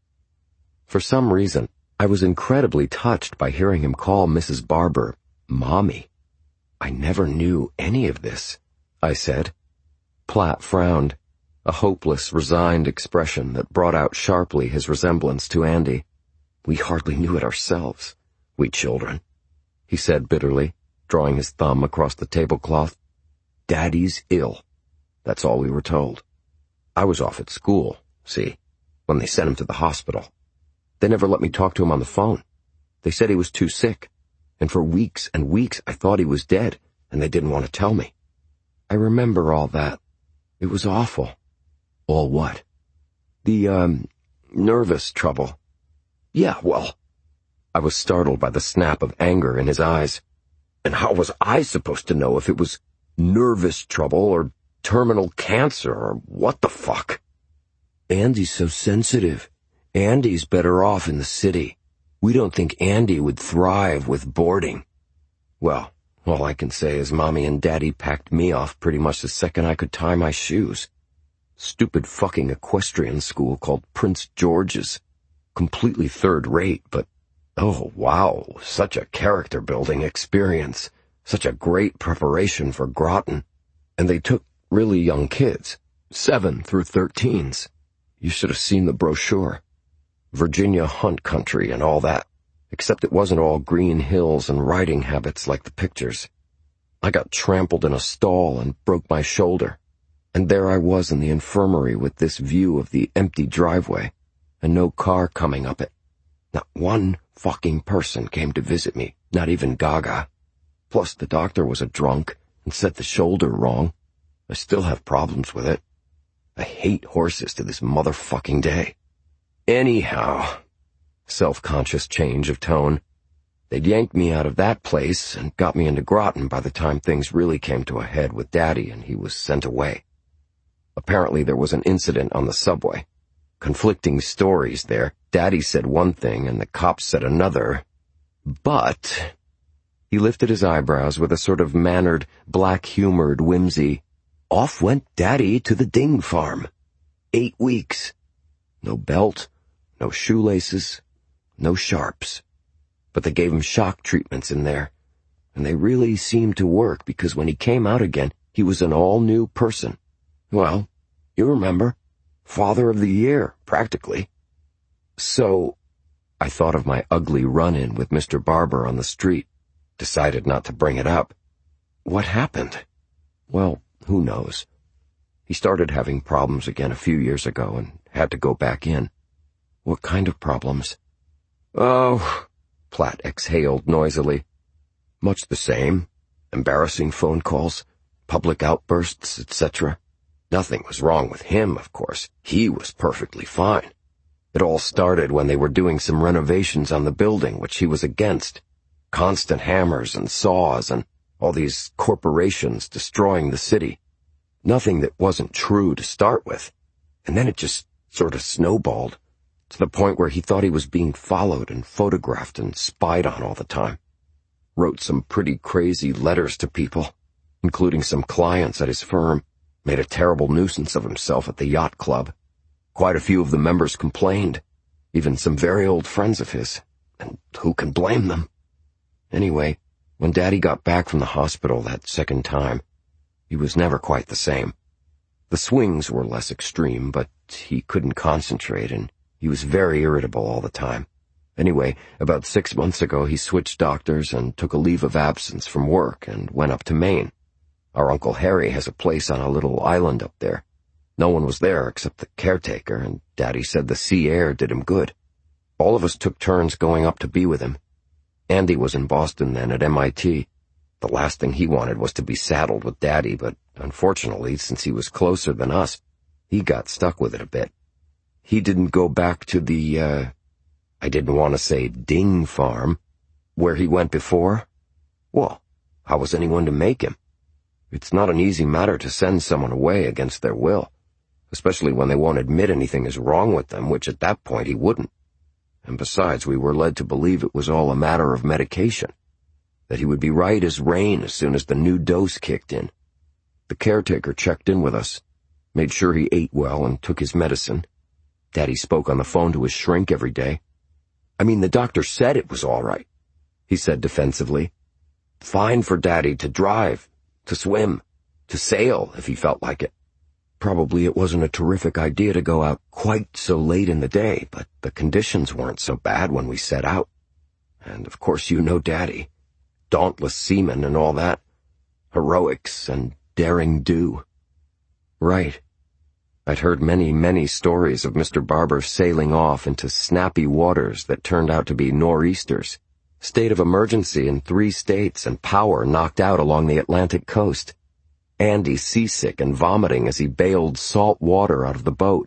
For some reason, I was incredibly touched by hearing him call Missus Barber Mommy. I never knew any of this, I said. Platt frowned, a hopeless, resigned expression that brought out sharply his resemblance to Andy. We hardly knew it ourselves, we children, he said bitterly, drawing his thumb across the tablecloth. Daddy's ill. That's all we were told. I was off at school, see, when they sent him to the hospital. They never let me talk to him on the phone. They said he was too sick, and for weeks and weeks I thought he was dead, and they didn't want to tell me. I remember all that. It was awful. All what? The, um, nervous trouble. Yeah, well, I was startled by the snap of anger in his eyes. And how was I supposed to know if it was nervous trouble or terminal cancer or what the fuck? Andy's so sensitive. Andy's better off in the city. We don't think Andy would thrive with boarding. Well, all I can say is Mommy and Daddy packed me off pretty much the second I could tie my shoes. Stupid fucking equestrian school called Prince George's. Completely third-rate, but, oh wow, such a character-building experience. Such a great preparation for Groton. And they took really young kids, seven through thirteens. You should have seen the brochure. Virginia hunt country and all that, except it wasn't all green hills and riding habits like the pictures. I got trampled in a stall and broke my shoulder. And there I was in the infirmary with this view of the empty driveway, and no car coming up it. Not one fucking person came to visit me, not even Gaga. Plus the doctor was a drunk and set the shoulder wrong. I still have problems with it. I hate horses to this motherfucking day. Anyhow, self-conscious change of tone. They'd yanked me out of that place and got me into Groton by the time things really came to a head with Daddy and he was sent away. Apparently there was an incident on the subway. Conflicting stories there. Daddy said one thing and the cops said another. But he lifted his eyebrows with a sort of mannered, black-humored whimsy. Off went Daddy to the Ding farm. Eight weeks. No belt, no shoelaces, no sharps. But they gave him shock treatments in there, and they really seemed to work because when he came out again, he was an all-new person. Well, you remember, Father of the Year, practically. So, I thought of my ugly run-in with Mister Barber on the street, decided not to bring it up. What happened? Well, who knows? He started having problems again a few years ago and had to go back in. What kind of problems? Oh, Platt exhaled noisily. Much the same. Embarrassing phone calls, public outbursts, et cetera. Nothing was wrong with him, of course. He was perfectly fine. It all started when they were doing some renovations on the building, which he was against. Constant hammers and saws and all these corporations destroying the city. Nothing that wasn't true to start with. And then it just sort of snowballed, to the point where he thought he was being followed and photographed and spied on all the time. Wrote some pretty crazy letters to people, including some clients at his firm, made a terrible nuisance of himself at the yacht club. Quite a few of the members complained, even some very old friends of his, and who can blame them? Anyway, when Daddy got back from the hospital that second time, he was never quite the same. The swings were less extreme, but he couldn't concentrate, and he was very irritable all the time. Anyway, about six months ago he switched doctors and took a leave of absence from work and went up to Maine. Our Uncle Harry has a place on a little island up there. No one was there except the caretaker, and Daddy said the sea air did him good. All of us took turns going up to be with him. Andy was in Boston then at M I T. The last thing he wanted was to be saddled with Daddy, but unfortunately, since he was closer than us, he got stuck with it a bit. He didn't go back to the, uh, I didn't want to say Ding farm, where he went before. Well, how was anyone to make him? It's not an easy matter to send someone away against their will, especially when they won't admit anything is wrong with them, which at that point he wouldn't. And besides, we were led to believe it was all a matter of medication, that he would be right as rain as soon as the new dose kicked in. The caretaker checked in with us, made sure he ate well and took his medicine. Daddy spoke on the phone to his shrink every day. I mean, the doctor said it was all right, he said defensively. Fine for Daddy to drive, to swim, to sail if he felt like it. Probably it wasn't a terrific idea to go out quite so late in the day, but the conditions weren't so bad when we set out. And of course you know Daddy. Dauntless seaman and all that. Heroics and daring do. Right. I'd heard many, many stories of Mister Barber sailing off into snappy waters that turned out to be nor'easters. State of emergency in three states and power knocked out along the Atlantic coast. Andy seasick and vomiting as he bailed salt water out of the boat.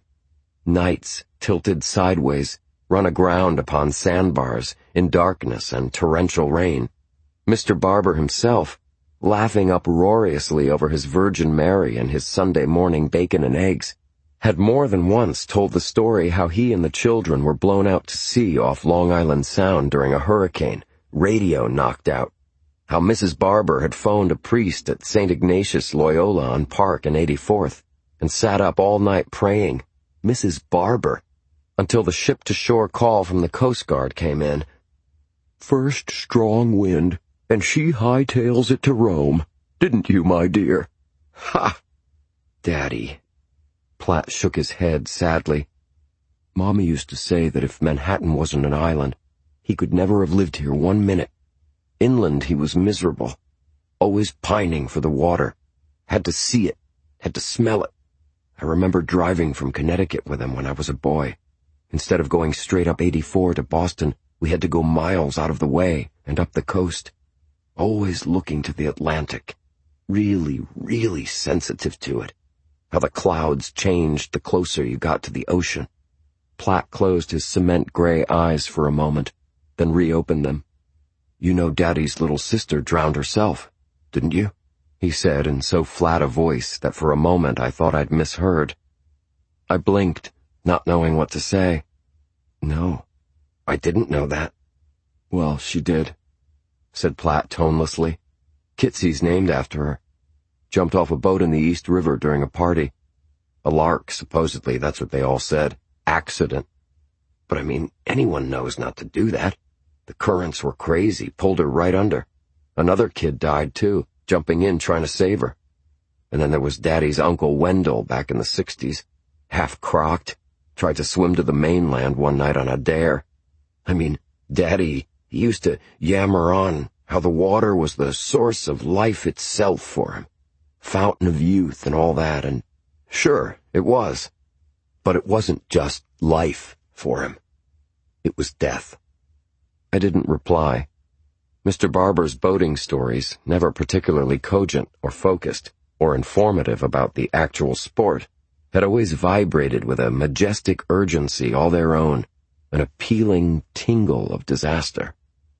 Nights tilted sideways, run aground upon sandbars in darkness and torrential rain. Mister Barber himself, laughing uproariously over his Virgin Mary and his Sunday morning bacon and eggs, had more than once told the story how he and the children were blown out to sea off Long Island Sound during a hurricane, radio knocked out. How Missus Barber had phoned a priest at Saint Ignatius Loyola on Park and eighty-fourth and sat up all night praying, Missus Barber, until the ship-to-shore call from the Coast Guard came in. First strong wind, and she hightails it to Rome, didn't you, my dear? Ha! Daddy. Platt shook his head sadly. Mommy used to say that if Manhattan wasn't an island, he could never have lived here one minute. Inland he was miserable, always pining for the water, had to see it, had to smell it, I remember driving from Connecticut with him when I was a boy. Instead of going straight up eighty-four to Boston, we had to go miles out of the way and up the coast. Always looking to the Atlantic. Really, really sensitive to it. How the clouds changed the closer you got to the ocean. Platt closed his cement-gray eyes for a moment, then reopened them. "You know Daddy's little sister drowned herself, didn't you?" he said in so flat a voice that for a moment I thought I'd misheard. I blinked, not knowing what to say. "No, I didn't know that." "Well, she did," said Platt tonelessly. "Kitsy's named after her. Jumped off a boat in the East River during a party. A lark, supposedly, that's what they all said. Accident. But I mean, anyone knows not to do that. The currents were crazy, pulled her right under. Another kid died, too, jumping in trying to save her. And then there was Daddy's Uncle Wendell back in the sixties, half-crocked, tried to swim to the mainland one night on a dare. I mean, Daddy, he used to yammer on how the water was the source of life itself for him. Fountain of youth and all that, and sure, it was. But it wasn't just life for him. It was death. I didn't reply. Mister Barber's boating stories, never particularly cogent or focused or informative about the actual sport, had always vibrated with a majestic urgency all their own, an appealing tingle of disaster.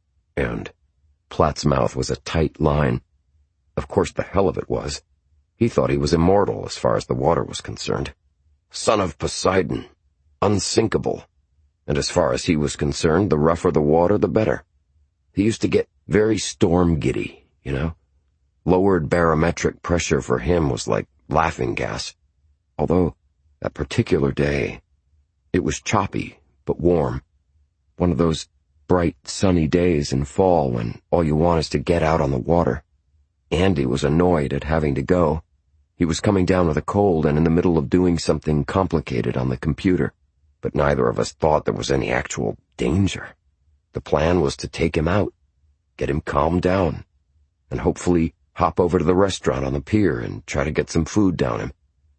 And Platt's mouth was a tight line. Of course the hell of it was. He thought he was immortal as far as the water was concerned. Son of Poseidon. Unsinkable. And as far as he was concerned, the rougher the water, the better. He used to get very storm-giddy, you know? Lowered barometric pressure for him was like laughing gas. Although, that particular day, it was choppy, but warm. One of those bright, sunny days in fall when all you want is to get out on the water. Andy was annoyed at having to go. He was coming down with a cold and in the middle of doing something complicated on the computer, but neither of us thought there was any actual danger. The plan was to take him out, get him calmed down, and hopefully hop over to the restaurant on the pier and try to get some food down him.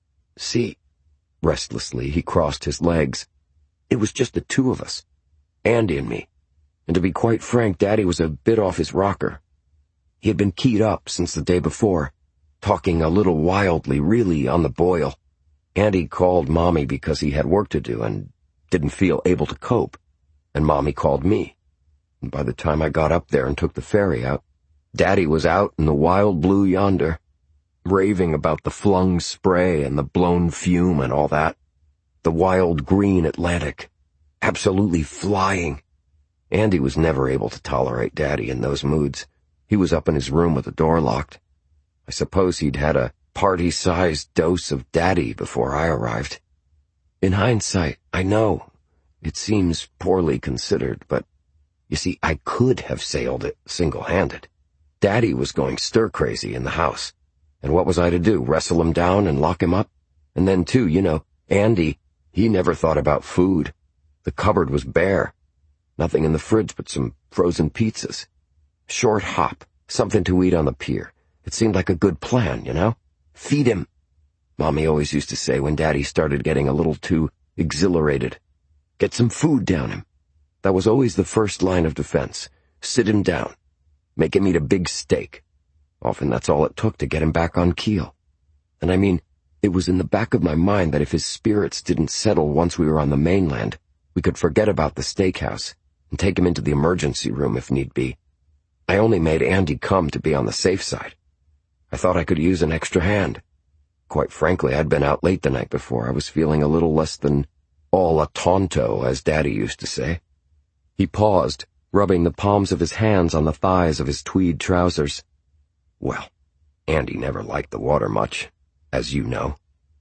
See, restlessly he crossed his legs. It was just the two of us, Andy and me, and to be quite frank, Daddy was a bit off his rocker. He had been keyed up since the day before, talking a little wildly, really on the boil. Andy called Mommy because he had work to do and didn't feel able to cope, and Mommy called me. And by the time I got up there and took the ferry out, Daddy was out in the wild blue yonder, raving about the flung spray and the blown fume and all that. The wild green Atlantic, absolutely flying. Andy was never able to tolerate Daddy in those moods. He was up in his room with the door locked. I suppose he'd had a party-sized dose of Daddy before I arrived. In hindsight, I know, it seems poorly considered, but you see, I could have sailed it single-handed. Daddy was going stir-crazy in the house. And what was I to do, wrestle him down and lock him up? And then, too, you know, Andy, he never thought about food. The cupboard was bare. Nothing in the fridge but some frozen pizzas. Short hop, something to eat on the pier. It seemed like a good plan, you know? Feed him, Mommy always used to say when Daddy started getting a little too exhilarated. Get some food down him. That was always the first line of defense. Sit him down. Make him eat a big steak. Often that's all it took to get him back on keel. And I mean, it was in the back of my mind that if his spirits didn't settle once we were on the mainland, we could forget about the steakhouse and take him into the emergency room if need be. I only made Andy come to be on the safe side. I thought I could use an extra hand. Quite frankly, I'd been out late the night before. I was feeling a little less than all a tonto, as Daddy used to say. He paused, rubbing the palms of his hands on the thighs of his tweed trousers. Well, Andy never liked the water much, as you know.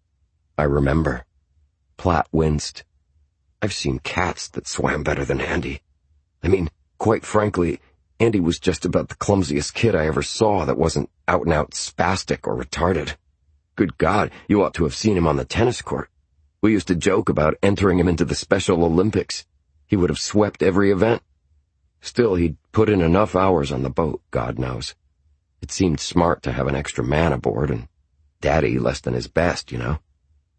I remember. Platt winced. I've seen cats that swam better than Andy. I mean, quite frankly, Andy was just about the clumsiest kid I ever saw that wasn't out-and-out spastic or retarded. Good God, you ought to have seen him on the tennis court. We used to joke about entering him into the Special Olympics. He would have swept every event. Still, he'd put in enough hours on the boat, God knows. It seemed smart to have an extra man aboard, and Daddy less than his best, you know.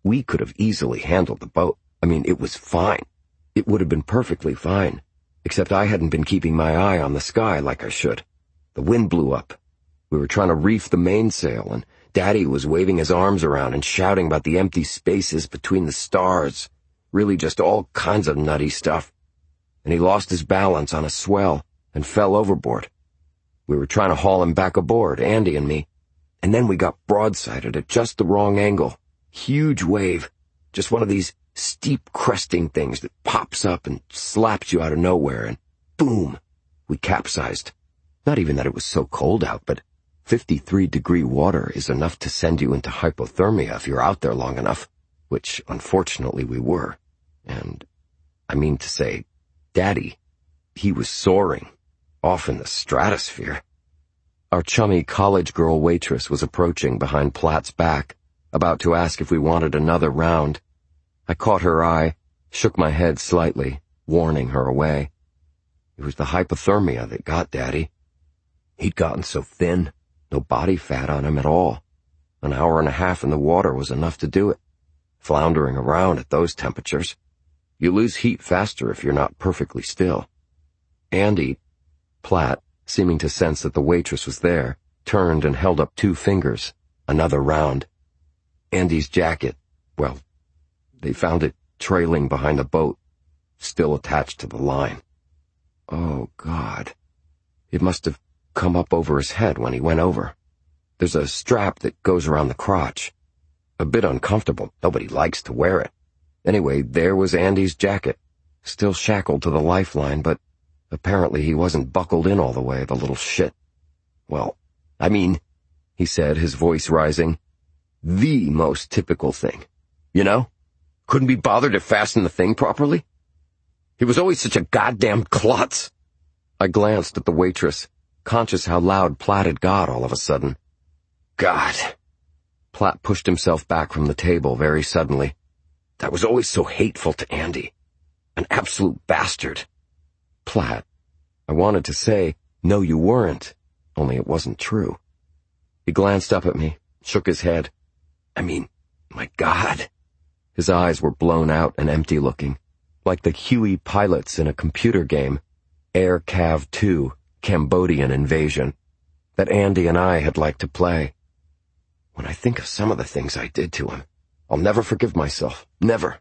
We could have easily handled the boat. I mean, it was fine. It would have been perfectly fine, except I hadn't been keeping my eye on the sky like I should. The wind blew up. We were trying to reef the mainsail, and Daddy was waving his arms around and shouting about the empty spaces between the stars. Really just all kinds of nutty stuff. And he lost his balance on a swell and fell overboard. We were trying to haul him back aboard, Andy and me, and then we got broadsided at just the wrong angle. Huge wave, just one of these steep cresting things that pops up and slaps you out of nowhere, and boom, we capsized. Not even that it was so cold out, but fifty-three degree water is enough to send you into hypothermia if you're out there long enough, which unfortunately we were. And I mean to say, Daddy, he was soaring, off in the stratosphere. Our chummy college girl waitress was approaching behind Platt's back, about to ask if we wanted another round. I caught her eye, shook my head slightly, warning her away. It was the hypothermia that got Daddy. He'd gotten so thin, no body fat on him at all. An hour and a half in the water was enough to do it. Floundering around at those temperatures. You lose heat faster if you're not perfectly still. Andy, Platt, seeming to sense that the waitress was there, turned and held up two fingers. Another round. Andy's jacket, well, they found it trailing behind the boat, still attached to the line. Oh, God. It must have come up over his head when he went over. There's a strap that goes around the crotch. A bit uncomfortable. Nobody likes to wear it. Anyway, there was Andy's jacket, still shackled to the lifeline, but apparently he wasn't buckled in all the way, the little shit. Well, I mean, he said, his voice rising, the most typical thing. You know? Couldn't be bothered to fasten the thing properly? He was always such a goddamn klutz. I glanced at the waitress, conscious how loud Platt had got all of a sudden. God. Platt pushed himself back from the table very suddenly. That was always so hateful to Andy. An absolute bastard. Platt. I wanted to say, no you weren't, only it wasn't true. He glanced up at me, shook his head. I mean, my God. His eyes were blown out and empty-looking, like the Huey pilots in a computer game, Air Cav two, Cambodian Invasion, that Andy and I had liked to play. When I think of some of the things I did to him, I'll never forgive myself. Never.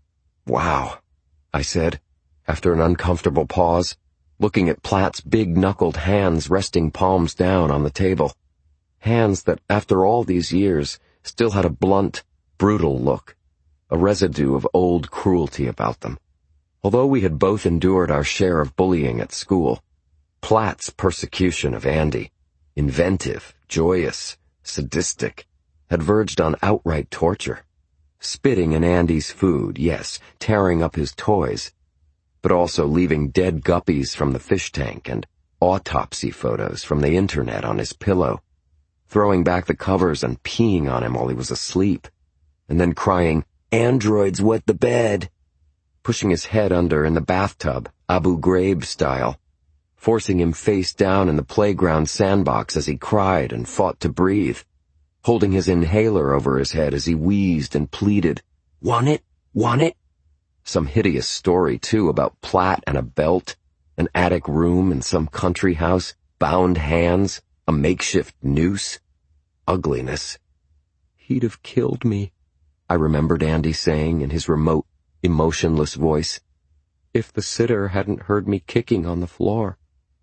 Wow, I said, after an uncomfortable pause, looking at Platt's big-knuckled hands resting palms down on the table. Hands that, after all these years, still had a blunt, brutal look, a residue of old cruelty about them. Although we had both endured our share of bullying at school, Platt's persecution of Andy, inventive, joyous, sadistic, had verged on outright torture. Spitting in Andy's food, yes, tearing up his toys, but also leaving dead guppies from the fish tank and autopsy photos from the internet on his pillow, throwing back the covers and peeing on him while he was asleep, and then crying, "Androids wet the bed," pushing his head under in the bathtub, Abu Ghraib style, forcing him face down in the playground sandbox as he cried and fought to breathe, holding his inhaler over his head as he wheezed and pleaded, "Want it? Want it?" Some hideous story, too, about Platt and a belt, an attic room in some country house, bound hands, a makeshift noose. Ugliness. He'd have killed me, I remembered Andy saying in his remote, emotionless voice, if the sitter hadn't heard me kicking on the floor.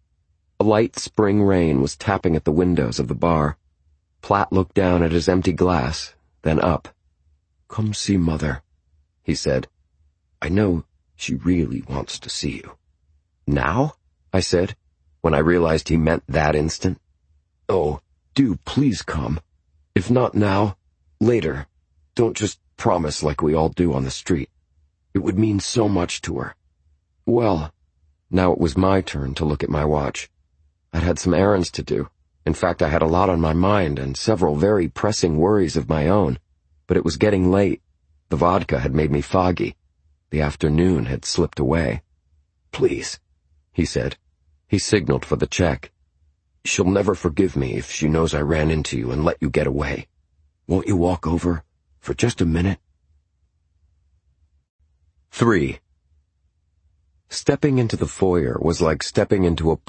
A light spring rain was tapping at the windows of the bar. Platt looked down at his empty glass, then up. "Come see Mother," he said. "I know she really wants to see you." "Now?" I said, when I realized he meant that instant. "Oh, do please come. If not now, later. Don't just promise like we all do on the street. It would mean so much to her." Well, now it was my turn to look at my watch. I'd had some errands to do. In fact, I had a lot on my mind and several very pressing worries of my own, but it was getting late. The vodka had made me foggy. The afternoon had slipped away. "Please," he said. He signaled for the check. "She'll never forgive me if she knows I ran into you and let you get away. Won't you walk over for just a minute? Three. Stepping into the foyer was like stepping into a